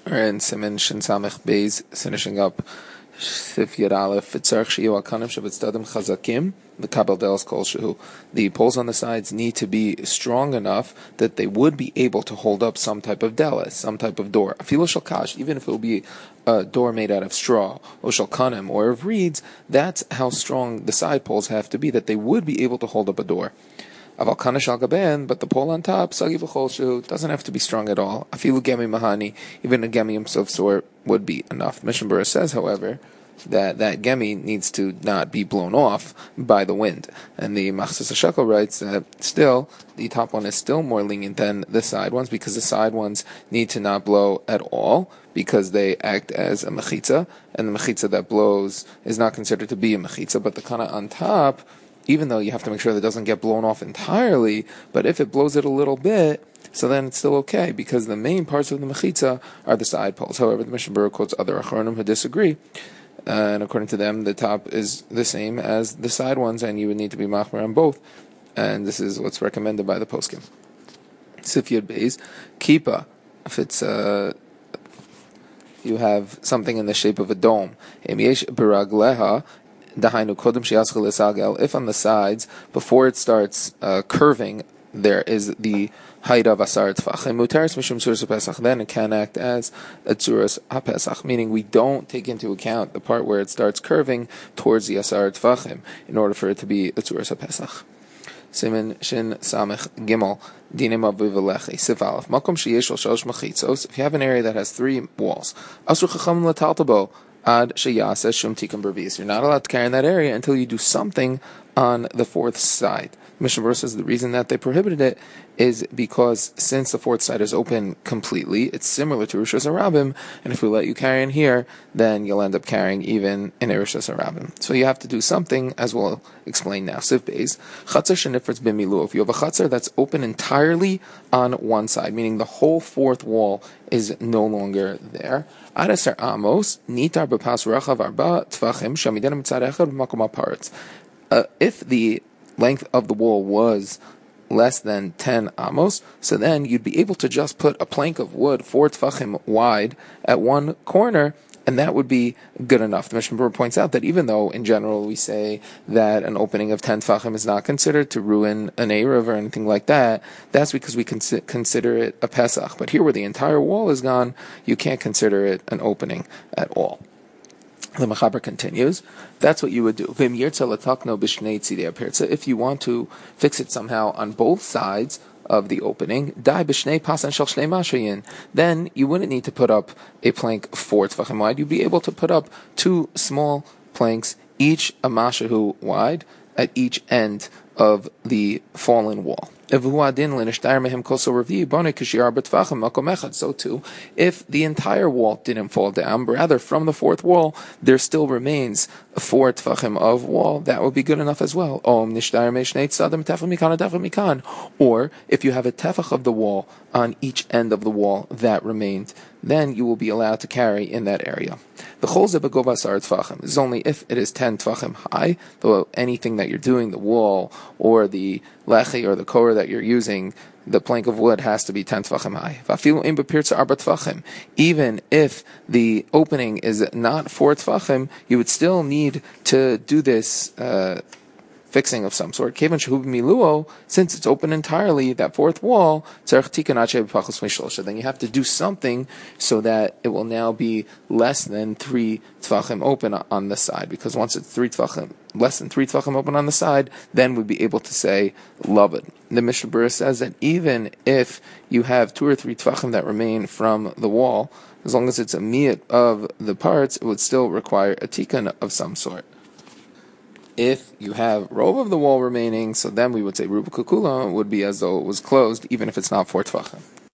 And Simen Shin Samech Beis, finishing up Sif Yad Aleph, Fitzarch Shiyu Akanim Shabbatzadim Chazakim, the Kabel Delos Kol Shehu. The poles on the sides need to be strong enough that they would be able to hold up some type of delis, some type of door. Afilo Shal Kash, even if it will be a door made out of straw, or Shal Kanim, or of reeds, that's how strong the side poles have to be, that they would be able to hold up a door. Aval Kanash al Gaben, but the pole on top, Sagi V'chol Shehu, doesn't have to be strong at all. Afilu Gemi Mahani, even a Gemi of sort would be enough. Mishnah Berurah says, however, that Gemi needs to not be blown off by the wind. And the Machzis HaShekel writes that still, the top one is still more lenient than the side ones, because the side ones need to not blow at all, because they act as a mechitza, and the mechitza that blows is not considered to be a mechitza, but the kana on top, even though you have to make sure that it doesn't get blown off entirely, but if it blows it a little bit, so then it's still okay, because the main parts of the mechitza are the side poles. However, the Mishnah Berurah quotes other Achronim who disagree, and according to them, the top is the same as the side ones, and you would need to be machmer on both, and this is what's recommended by the poskim. Sif Yud Beis, Kippah, if it's you have something in the shape of a dome, if on the sides, before it starts curving, there is the height of asar tfachim, mutaris mishum tzuras haPesach, then it can act as a tzuras haPesach, meaning we don't take into account the part where it starts curving towards the asar tfachim in order for it to be a tzuras haPesach. Simen Shin Samech Gimel Dinim Aviv Alechi Sif Aleph Makom Sheyesh Shalosh Machitzos. If you have an area that has 3 walls, Asur Chacham Lataltabo Ad Sheyasa Shum Tikam Bervis. You're not allowed to carry in that area until you do something on the 4th side. Mishnah Berurah says the reason that they prohibited it is because since the 4th side is open completely, it's similar to Rishos HaRabim, and if we let you carry in here, then you'll end up carrying even in Rishos HaRabim. So you have to do something, as we'll explain now. Sif Beis, Chatzar Shenifretz B'milu. If you have a chatzar that's open entirely on one side, meaning the whole 4th wall is no longer there, Adasar Amos, Nitar B'pas Rachav Arba Tvachim, Shamidan Mitzad Echad B'makom HaParetz. If the length of the wall was less than 10 amos, so then you'd be able to just put a plank of wood 4 tfachim wide at one corner, and that would be good enough. The Mishnah Berurah points out that even though in general we say that an opening of 10 tfachim is not considered to ruin an Erev or anything like that, that's because we consider it a Pesach. But here where the entire wall is gone, you can't consider it an opening at all. The Mechaber continues, that's what you would do. If you want to fix it somehow on both sides of the opening, then you wouldn't need to put up a plank 4 tefachim wide. You'd be able to put up 2 small planks, each a mashahu wide, at each end of the fallen wall. So too, if the entire wall didn't fall down, but rather from the 4th wall, there still remains 4 tfachim of wall, that would be good enough as well. Or if you have a tefach of the wall on each end of the wall that remained, then you will be allowed to carry in that area. The chol ze begova asar tfachim is only if it is 10 tfachim high, though anything that you're doing, the wall or the lechi or the korah that you're using, the plank of wood has to be 10 tfachim high. Even if the opening is not 4 tfachim, you would still need to do this fixing of some sort. Since it's open entirely, that 4th wall, then you have to do something so that it will now be less than 3 tfachim open on the side. Because once it's less than 3 tfachim open on the side, then we'd be able to say loved. The Mishnah Berurah says that even if you have 2 or 3 tfachim that remain from the wall, as long as it's a miyat of the parts, it would still require a tikkun of some sort. If you have rove of the wall remaining, so then we would say Ruba Kukula would be as though it was closed, even if it's not 4 tfachim.